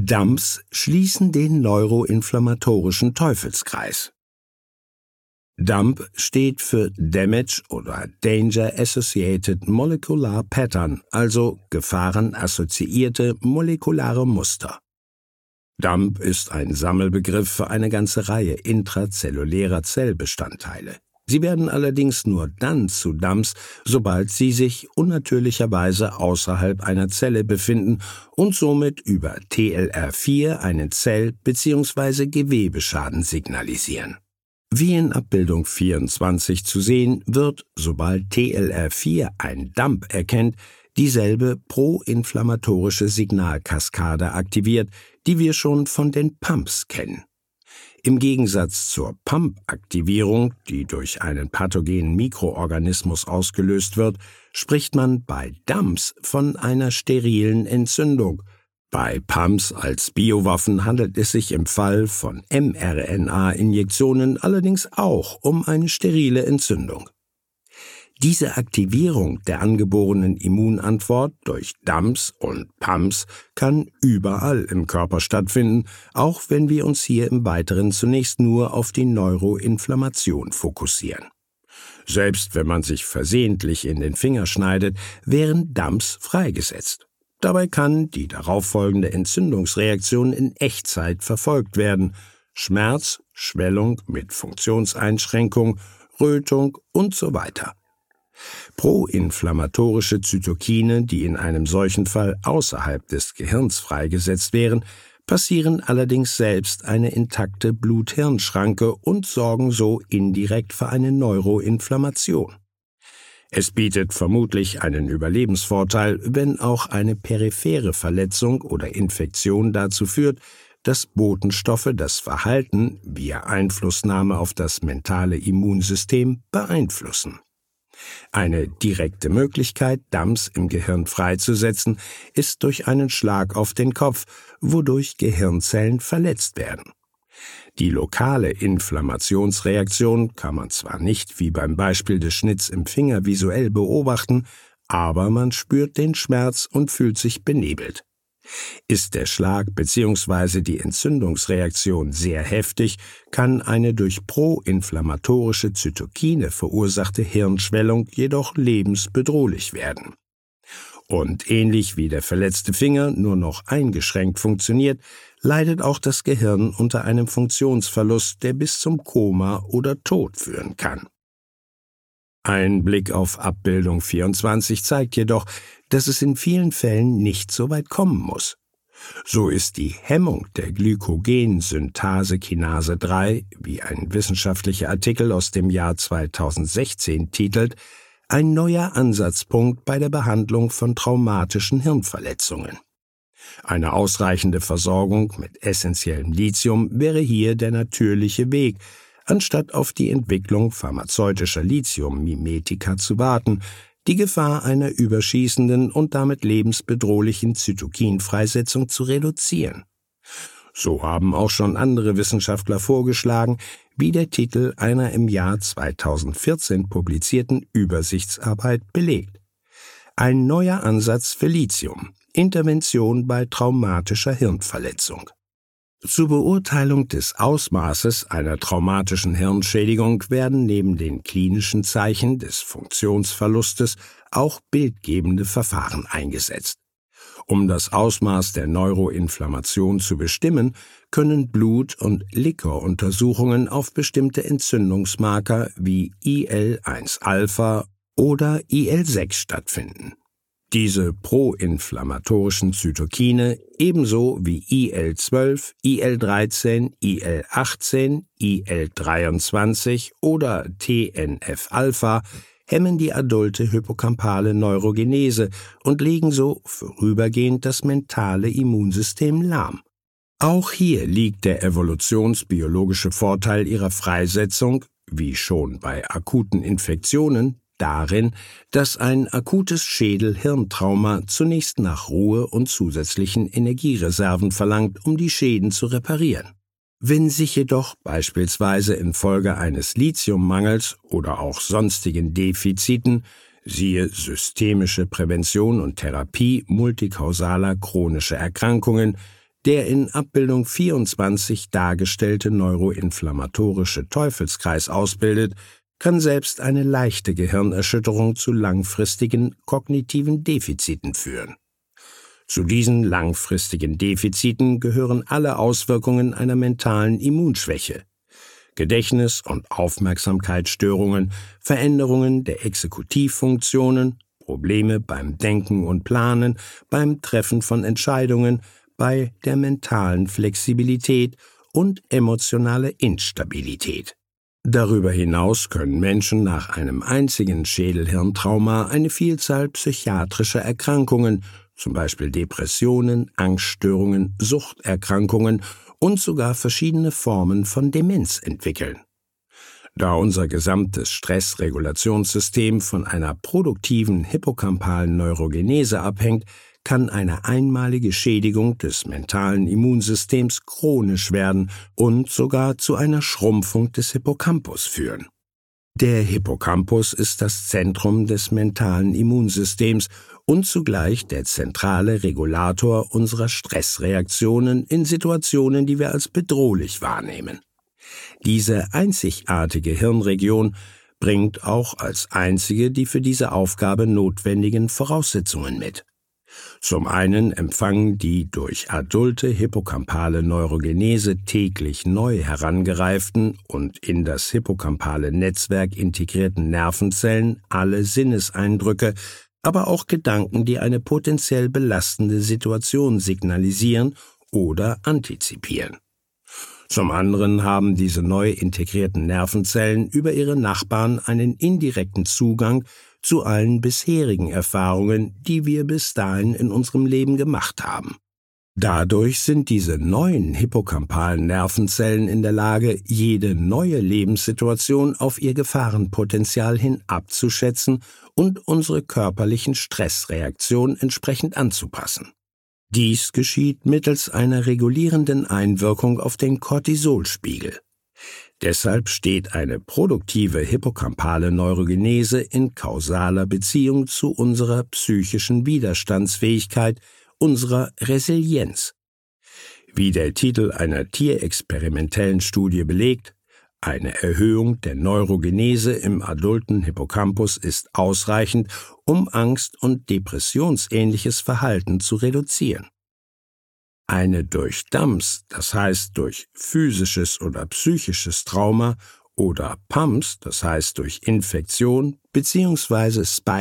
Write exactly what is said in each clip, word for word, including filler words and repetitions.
Dumps schließen den neuroinflammatorischen Teufelskreis. Dump steht für Damage oder Danger Associated Molecular Pattern, also gefahrenassoziierte molekulare Muster. Dump ist ein Sammelbegriff für eine ganze Reihe intrazellulärer Zellbestandteile. Sie werden allerdings nur dann zu Dumps, sobald sie sich unnatürlicherweise außerhalb einer Zelle befinden und somit über T L R vier einen Zell- bzw. Gewebeschaden signalisieren. Wie in Abbildung vierundzwanzig zu sehen, wird, sobald T L R vier ein Dump erkennt, dieselbe proinflammatorische Signalkaskade aktiviert, die wir schon von den Pumps kennen. Im Gegensatz zur Pump-Aktivierung, die durch einen pathogenen Mikroorganismus ausgelöst wird, spricht man bei Dumps von einer sterilen Entzündung. Bei Pumps als Biowaffen handelt es sich im Fall von mRNA-Injektionen allerdings auch um eine sterile Entzündung. Diese Aktivierung der angeborenen Immunantwort durch Dumps und Pumps kann überall im Körper stattfinden, auch wenn wir uns hier im Weiteren zunächst nur auf die Neuroinflammation fokussieren. Selbst wenn man sich versehentlich in den Finger schneidet, wären Dumps freigesetzt. Dabei kann die darauffolgende Entzündungsreaktion in Echtzeit verfolgt werden: Schmerz, Schwellung mit Funktionseinschränkung, Rötung und so weiter. Proinflammatorische Zytokine, die in einem solchen Fall außerhalb des Gehirns freigesetzt wären, passieren allerdings selbst eine intakte Blut-Hirn-Schranke und sorgen so indirekt für eine Neuroinflammation. Es bietet vermutlich einen Überlebensvorteil, wenn auch eine periphere Verletzung oder Infektion dazu führt, dass Botenstoffe das Verhalten via Einflussnahme auf das mentale Immunsystem beeinflussen. Eine direkte Möglichkeit, Dumps im Gehirn freizusetzen, ist durch einen Schlag auf den Kopf, wodurch Gehirnzellen verletzt werden. Die lokale Inflammationsreaktion kann man zwar nicht wie beim Beispiel des Schnitts im Finger visuell beobachten, aber man spürt den Schmerz und fühlt sich benebelt. Ist der Schlag bzw. die Entzündungsreaktion sehr heftig, kann eine durch proinflammatorische Zytokine verursachte Hirnschwellung jedoch lebensbedrohlich werden. Und ähnlich wie der verletzte Finger nur noch eingeschränkt funktioniert, leidet auch das Gehirn unter einem Funktionsverlust, der bis zum Koma oder Tod führen kann. Ein Blick auf Abbildung vierundzwanzig zeigt jedoch, dass es in vielen Fällen nicht so weit kommen muss. So ist die Hemmung der Glykogen-Synthase-Kinase drei, wie ein wissenschaftlicher Artikel aus dem Jahr zweitausendsechzehn titelt, ein neuer Ansatzpunkt bei der Behandlung von traumatischen Hirnverletzungen. Eine ausreichende Versorgung mit essentiellem Lithium wäre hier der natürliche Weg, anstatt auf die Entwicklung pharmazeutischer Lithiummimetika zu warten, die Gefahr einer überschießenden und damit lebensbedrohlichen Zytokinfreisetzung zu reduzieren. So haben auch schon andere Wissenschaftler vorgeschlagen, wie der Titel einer im Jahr zweitausendvierzehn publizierten Übersichtsarbeit belegt. Ein neuer Ansatz für Lithium, Intervention bei traumatischer Hirnverletzung. Zur Beurteilung des Ausmaßes einer traumatischen Hirnschädigung werden neben den klinischen Zeichen des Funktionsverlustes auch bildgebende Verfahren eingesetzt. Um das Ausmaß der Neuroinflammation zu bestimmen, können Blut- und Liquoruntersuchungen auf bestimmte Entzündungsmarker wie I L eins Alpha oder I L sechs stattfinden. Diese proinflammatorischen Zytokine, ebenso wie I L zwölf, I L dreizehn, I L achtzehn, I L dreiundzwanzig oder T N F Alpha, hemmen die adulte hippocampale Neurogenese und legen so vorübergehend das mentale Immunsystem lahm. Auch hier liegt der evolutionsbiologische Vorteil ihrer Freisetzung, wie schon bei akuten Infektionen, darin, dass ein akutes Schädel-Hirntrauma zunächst nach Ruhe und zusätzlichen Energiereserven verlangt, um die Schäden zu reparieren. Wenn sich jedoch beispielsweise infolge eines Lithiummangels oder auch sonstigen Defiziten, siehe systemische Prävention und Therapie multikausaler chronischer Erkrankungen, Der in Abbildung vierundzwanzig dargestellte neuroinflammatorische Teufelskreis ausbildet, kann selbst eine leichte Gehirnerschütterung zu langfristigen kognitiven Defiziten führen. Zu diesen langfristigen Defiziten gehören alle Auswirkungen einer mentalen Immunschwäche: Gedächtnis- und Aufmerksamkeitsstörungen, Veränderungen der Exekutivfunktionen, Probleme beim Denken und Planen, beim Treffen von Entscheidungen, bei der mentalen Flexibilität und emotionale Instabilität. Darüber hinaus können Menschen nach einem einzigen Schädelhirntrauma eine Vielzahl psychiatrischer Erkrankungen, zum Beispiel Depressionen, Angststörungen, Suchterkrankungen und sogar verschiedene Formen von Demenz entwickeln. Da unser gesamtes Stressregulationssystem von einer produktiven hippocampalen Neurogenese abhängt, kann eine einmalige Schädigung des mentalen Immunsystems chronisch werden und sogar zu einer Schrumpfung des Hippocampus führen. Der Hippocampus ist das Zentrum des mentalen Immunsystems und zugleich der zentrale Regulator unserer Stressreaktionen in Situationen, die wir als bedrohlich wahrnehmen. Diese einzigartige Hirnregion bringt auch als einzige die für diese Aufgabe notwendigen Voraussetzungen mit. Zum einen empfangen die durch adulte hippocampale Neurogenese täglich neu herangereiften und in das hippocampale Netzwerk integrierten Nervenzellen alle Sinneseindrücke, aber auch Gedanken, die eine potenziell belastende Situation signalisieren oder antizipieren. Zum anderen haben diese neu integrierten Nervenzellen über ihre Nachbarn einen indirekten Zugang zu allen bisherigen Erfahrungen, die wir bis dahin in unserem Leben gemacht haben. Dadurch sind diese neuen hippocampalen Nervenzellen in der Lage, jede neue Lebenssituation auf ihr Gefahrenpotenzial hin abzuschätzen und unsere körperlichen Stressreaktionen entsprechend anzupassen. Dies geschieht mittels einer regulierenden Einwirkung auf den Cortisolspiegel. Deshalb steht eine produktive hippocampale Neurogenese in kausaler Beziehung zu unserer psychischen Widerstandsfähigkeit, unserer Resilienz. Wie der Titel einer tierexperimentellen Studie belegt, eine Erhöhung der Neurogenese im adulten Hippocampus ist ausreichend, um Angst- und depressionsähnliches Verhalten zu reduzieren. Eine durch D A M S, das heißt durch physisches oder psychisches Trauma, oder P A M S, das heißt durch Infektion bzw.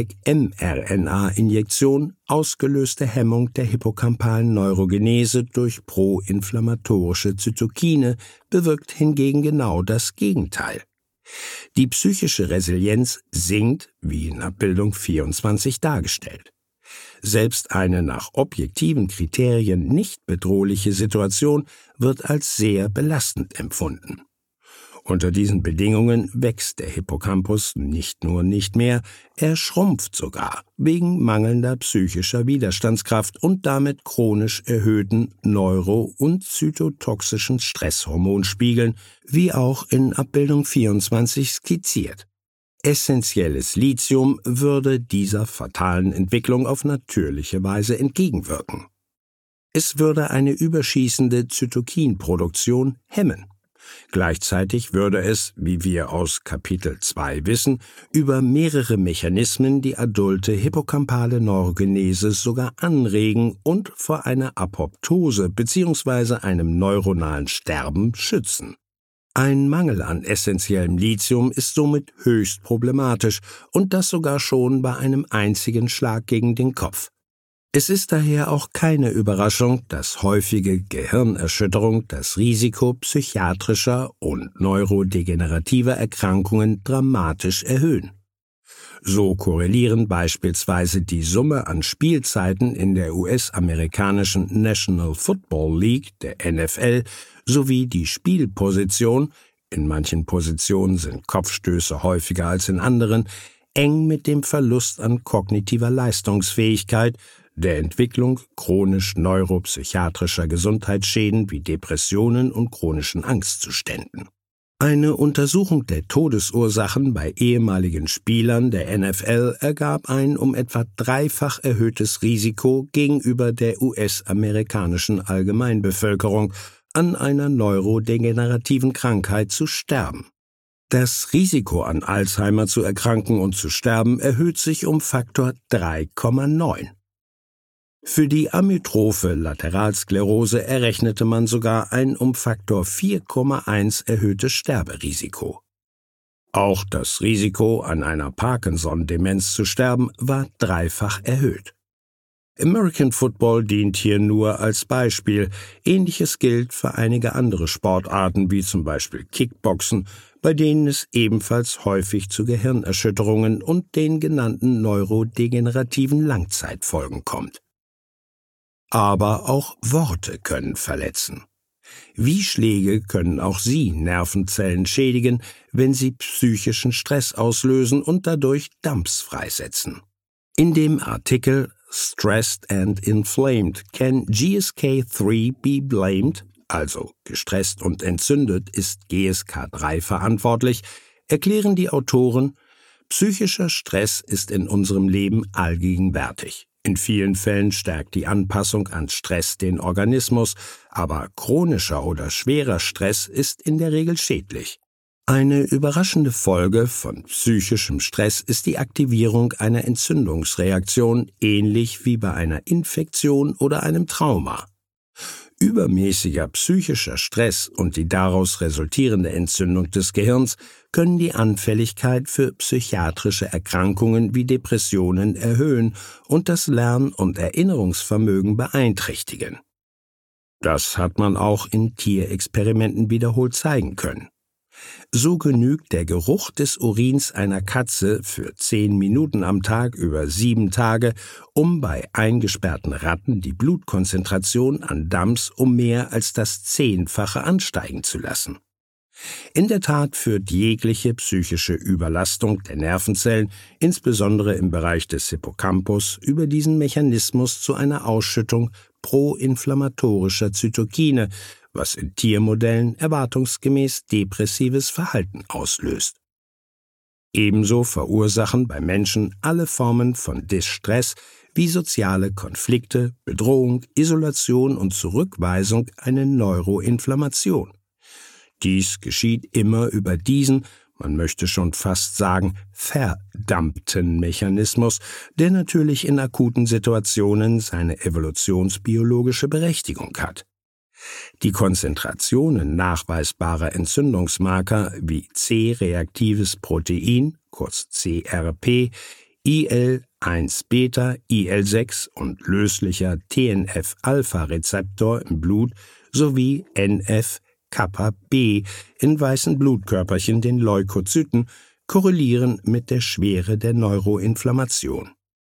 Spike-mRNA-Injektion ausgelöste Hemmung der hippocampalen Neurogenese durch proinflammatorische Zytokine bewirkt hingegen genau das Gegenteil. Die psychische Resilienz sinkt, wie in Abbildung vierundzwanzig dargestellt. Selbst eine nach objektiven Kriterien nicht bedrohliche Situation wird als sehr belastend empfunden. Unter diesen Bedingungen wächst der Hippocampus nicht nur nicht mehr, er schrumpft sogar wegen mangelnder psychischer Widerstandskraft und damit chronisch erhöhten neuro- und zytotoxischen Stresshormonspiegeln, wie auch in Abbildung vierundzwanzig skizziert. Essentielles Lithium würde dieser fatalen Entwicklung auf natürliche Weise entgegenwirken. Es würde eine überschießende Zytokinproduktion hemmen. Gleichzeitig würde es, wie wir aus Kapitel zwei wissen, über mehrere Mechanismen die adulte hippocampale Neurogenese sogar anregen und vor einer Apoptose bzw. einem neuronalen Sterben schützen. Ein Mangel an essentiellem Lithium ist somit höchst problematisch und das sogar schon bei einem einzigen Schlag gegen den Kopf. Es ist daher auch keine Überraschung, dass häufige Gehirnerschütterung das Risiko psychiatrischer und neurodegenerativer Erkrankungen dramatisch erhöhen. So korrelieren beispielsweise die Summe an Spielzeiten in der U S-amerikanischen National Football League, der N F L, sowie die Spielposition, in manchen Positionen sind Kopfstöße häufiger als in anderen, eng mit dem Verlust an kognitiver Leistungsfähigkeit, der Entwicklung chronisch neuropsychiatrischer Gesundheitsschäden wie Depressionen und chronischen Angstzuständen. Eine Untersuchung der Todesursachen bei ehemaligen Spielern der N F L ergab ein um etwa dreifach erhöhtes Risiko gegenüber der U S-amerikanischen Allgemeinbevölkerung, an einer neurodegenerativen Krankheit zu sterben. Das Risiko, an Alzheimer zu erkranken und zu sterben, erhöht sich um Faktor drei Komma neun. Für die amyotrophe Lateralsklerose errechnete man sogar ein um Faktor vier Komma eins erhöhtes Sterberisiko. Auch das Risiko, an einer Parkinson-Demenz zu sterben, war dreifach erhöht. American Football dient hier nur als Beispiel. Ähnliches gilt für einige andere Sportarten wie zum Beispiel Kickboxen, bei denen es ebenfalls häufig zu Gehirnerschütterungen und den genannten neurodegenerativen Langzeitfolgen kommt. Aber auch Worte können verletzen. Wie Schläge können auch sie Nervenzellen schädigen, wenn sie psychischen Stress auslösen und dadurch Dumps freisetzen. In dem Artikel Stressed and Inflamed Can G S K drei be blamed? Also gestresst und entzündet ist G S K drei verantwortlich, erklären die Autoren, psychischer Stress ist in unserem Leben allgegenwärtig. In vielen Fällen stärkt die Anpassung an Stress den Organismus, aber chronischer oder schwerer Stress ist in der Regel schädlich. Eine überraschende Folge von psychischem Stress ist die Aktivierung einer Entzündungsreaktion, ähnlich wie bei einer Infektion oder einem Trauma. Übermäßiger psychischer Stress und die daraus resultierende Entzündung des Gehirns können die Anfälligkeit für psychiatrische Erkrankungen wie Depressionen erhöhen und das Lern- und Erinnerungsvermögen beeinträchtigen. Das hat man auch in Tierexperimenten wiederholt zeigen können. So genügt der Geruch des Urins einer Katze für zehn Minuten am Tag über sieben Tage, um bei eingesperrten Ratten die Blutkonzentration an Dumps um mehr als das Zehnfache ansteigen zu lassen. In der Tat führt jegliche psychische Überlastung der Nervenzellen, insbesondere im Bereich des Hippocampus, über diesen Mechanismus zu einer Ausschüttung proinflammatorischer Zytokine, was in Tiermodellen erwartungsgemäß depressives Verhalten auslöst. Ebenso verursachen bei Menschen alle Formen von Distress wie soziale Konflikte, Bedrohung, Isolation und Zurückweisung eine Neuroinflammation. Dies geschieht immer über diesen, man möchte schon fast sagen, verdammten Mechanismus, der natürlich in akuten Situationen seine evolutionsbiologische Berechtigung hat. Die Konzentrationen nachweisbarer Entzündungsmarker wie C-reaktives Protein, kurz C R P, I L eins Beta, I L sechs und löslicher T N F-Alpha-Rezeptor im Blut sowie N F Kappa B in weißen Blutkörperchen, den Leukozyten, korrelieren mit der Schwere der Neuroinflammation.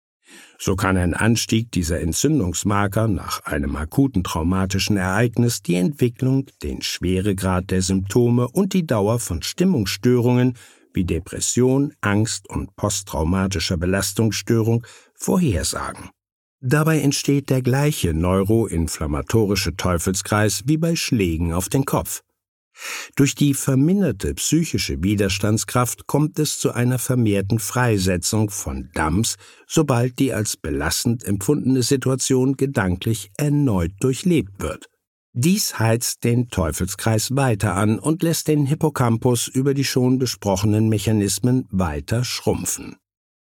So kann ein Anstieg dieser Entzündungsmarker nach einem akuten traumatischen Ereignis die Entwicklung, den Schweregrad der Symptome und die Dauer von Stimmungsstörungen wie Depression, Angst und posttraumatischer Belastungsstörung vorhersagen. Dabei entsteht der gleiche neuroinflammatorische Teufelskreis wie bei Schlägen auf den Kopf. Durch die verminderte psychische Widerstandskraft kommt es zu einer vermehrten Freisetzung von Dumps, sobald die als belastend empfundene Situation gedanklich erneut durchlebt wird. Dies heizt den Teufelskreis weiter an und lässt den Hippocampus über die schon besprochenen Mechanismen weiter schrumpfen.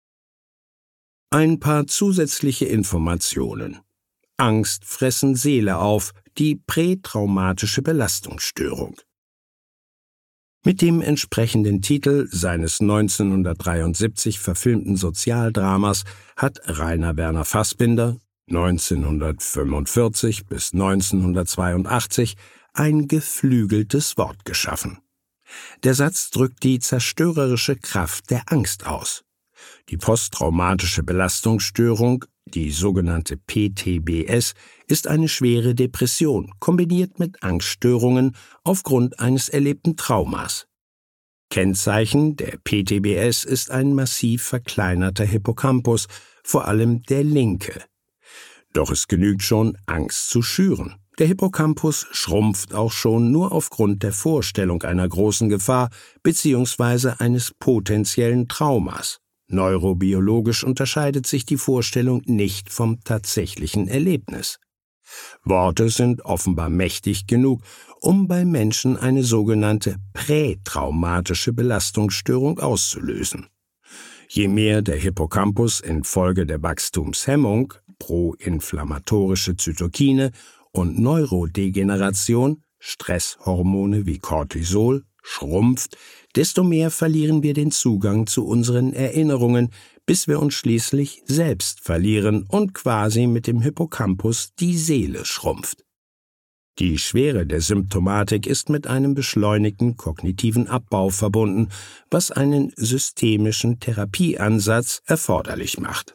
Ein paar zusätzliche Informationen. Angst fressen Seele auf, die prätraumatische Belastungsstörung. Mit dem entsprechenden Titel seines neunzehnhundertdreiundsiebzig verfilmten Sozialdramas hat Rainer Werner Fassbinder neunzehnhundertfünfundvierzig bis neunzehnhundertzweiundachtzig ein geflügeltes Wort geschaffen. Der Satz drückt die zerstörerische Kraft der Angst aus. Die posttraumatische Belastungsstörung, die sogenannte P T B S, ist eine schwere Depression, kombiniert mit Angststörungen aufgrund eines erlebten Traumas. Kennzeichen der P T B S ist ein massiv verkleinerter Hippocampus, vor allem der linke. Doch es genügt schon, Angst zu schüren. Der Hippocampus schrumpft auch schon nur aufgrund der Vorstellung einer großen Gefahr bzw. eines potenziellen Traumas. Neurobiologisch unterscheidet sich die Vorstellung nicht vom tatsächlichen Erlebnis. Worte sind offenbar mächtig genug, um bei Menschen eine sogenannte prätraumatische Belastungsstörung auszulösen. Je mehr der Hippocampus infolge der Wachstumshemmung, proinflammatorische Zytokine und Neurodegeneration, Stresshormone wie Cortisol, schrumpft, desto mehr verlieren wir den Zugang zu unseren Erinnerungen, bis wir uns schließlich selbst verlieren und quasi mit dem Hippocampus die Seele schrumpft. Die Schwere der Symptomatik ist mit einem beschleunigten kognitiven Abbau verbunden, was einen systemischen Therapieansatz erforderlich macht.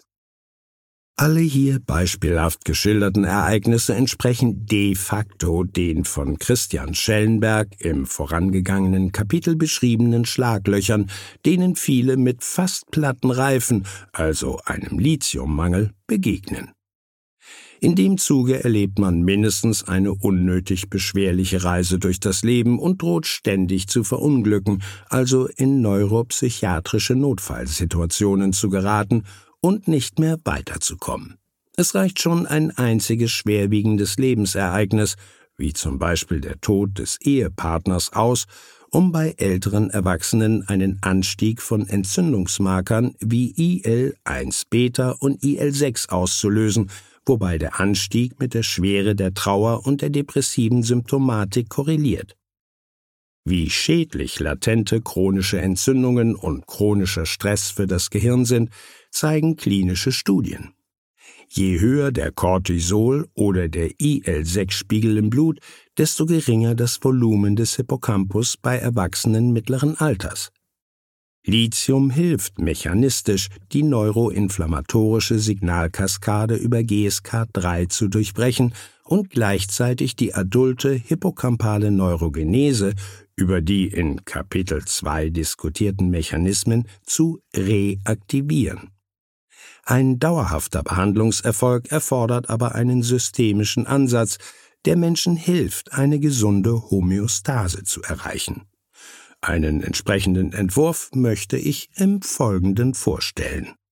Alle hier beispielhaft geschilderten Ereignisse entsprechen de facto den von Christian Schellenberg im vorangegangenen Kapitel beschriebenen Schlaglöchern, denen viele mit fast platten Reifen, also einem Lithiummangel, begegnen. In dem Zuge erlebt man mindestens eine unnötig beschwerliche Reise durch das Leben und droht ständig zu verunglücken, also in neuropsychiatrische Notfallsituationen zu geraten und nicht mehr weiterzukommen. Es reicht schon ein einziges schwerwiegendes Lebensereignis, wie zum Beispiel der Tod des Ehepartners aus, um bei älteren Erwachsenen einen Anstieg von Entzündungsmarkern wie I L eins Beta und I L sechs auszulösen, wobei der Anstieg mit der Schwere der Trauer und der depressiven Symptomatik korreliert. Wie schädlich latente chronische Entzündungen und chronischer Stress für das Gehirn sind, zeigen klinische Studien. Je höher der Cortisol- oder der I L sechs Spiegel im Blut, desto geringer das Volumen des Hippocampus bei Erwachsenen mittleren Alters. Lithium hilft mechanistisch, die neuroinflammatorische Signalkaskade über G S K drei zu durchbrechen und gleichzeitig die adulte hippocampale Neurogenese über die in Kapitel zwei diskutierten Mechanismen zu reaktivieren. Ein dauerhafter Behandlungserfolg erfordert aber einen systemischen Ansatz, der Menschen hilft, eine gesunde Homöostase zu erreichen. Einen entsprechenden Entwurf möchte ich im Folgenden vorstellen.